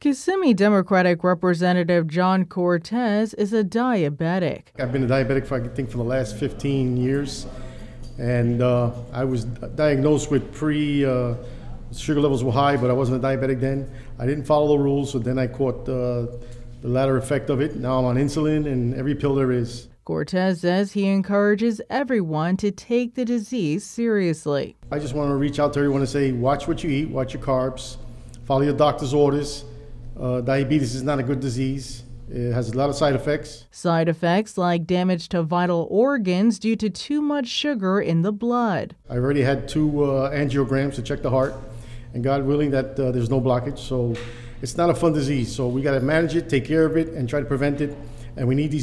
Kissimmee Democratic Representative John Cortez is a diabetic. I've been a diabetic for the last 15 years, and I was diagnosed with sugar levels were high, but I wasn't a diabetic then. I didn't follow the rules, so then I caught the latter effect of it. Now I'm on insulin and every pill there is. Cortez says he encourages everyone to take the disease seriously. I just want to reach out to everyone and say, watch what you eat, watch your carbs, follow your doctor's orders. Diabetes is not a good disease. It has a lot of side effects. Side effects like damage to vital organs due to too much sugar in the blood. I already had 2 angiograms to check the heart, and God willing that there's no blockage. So it's not a fun disease. So we got to manage it, take care of it, and try to prevent it. And we need these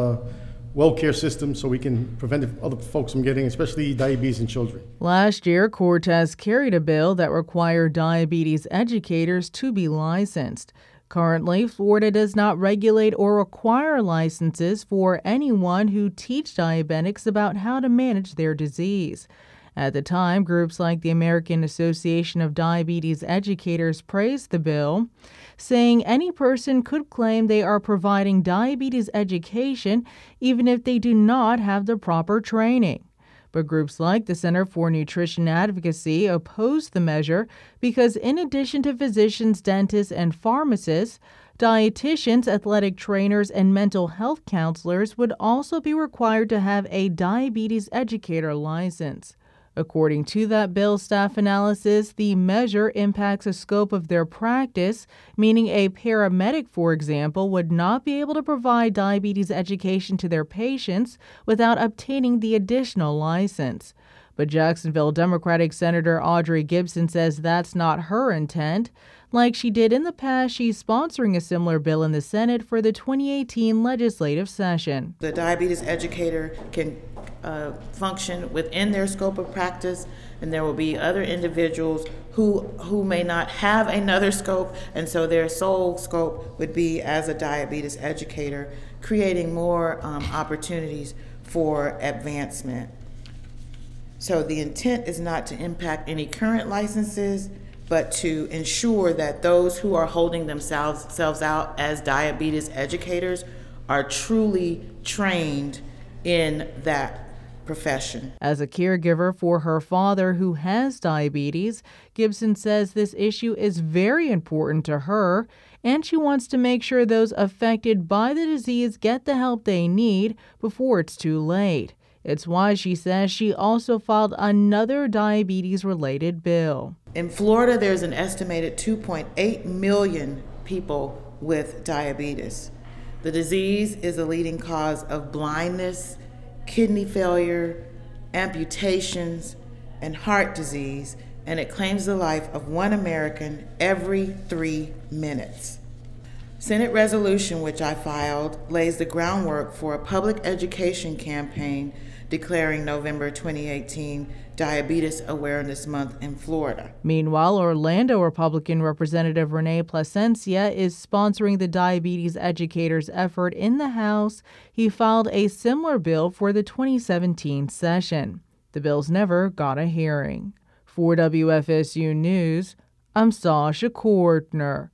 well-care systems so we can prevent other folks from getting, especially diabetes in children. Last year, Cortez carried a bill that required diabetes educators to be licensed. Currently, Florida does not regulate or require licenses for anyone who teach diabetics about how to manage their disease. At the time, groups like the American Association of Diabetes Educators praised the bill, saying any person could claim they are providing diabetes education even if they do not have the proper training. But groups like the Center for Nutrition Advocacy opposed the measure because in addition to physicians, dentists, and pharmacists, dietitians, athletic trainers, and mental health counselors would also be required to have a diabetes educator license. According to that bill staff analysis, the measure impacts the scope of their practice, meaning a paramedic, for example, would not be able to provide diabetes education to their patients without obtaining the additional license. But Jacksonville Democratic Senator Audrey Gibson says that's not her intent. Like she did in the past, she's sponsoring a similar bill in the Senate for the 2018 legislative session. The diabetes educator can function within their scope of practice, and there will be other individuals who may not have another scope, and so their sole scope would be as a diabetes educator, creating more opportunities for advancement. So the intent is not to impact any current licenses, but to ensure that those who are holding themselves out as diabetes educators are truly trained in that profession. As a caregiver for her father who has diabetes, Gibson says this issue is very important to her, and she wants to make sure those affected by the disease get the help they need before it's too late. It's why she says she also filed another diabetes-related bill. In Florida, there's an estimated 2.8 million people with diabetes. The disease is a leading cause of blindness, kidney failure, amputations, and heart disease, and it claims the life of one American every 3 minutes. Senate resolution, which I filed, lays the groundwork for a public education campaign declaring November 2018 Diabetes Awareness Month in Florida. Meanwhile, Orlando Republican Representative Renee Plasencia is sponsoring the diabetes educators effort in the House. He filed a similar bill for the 2017 session. The bill's never got a hearing. For WFSU News, I'm Sasha Kortner.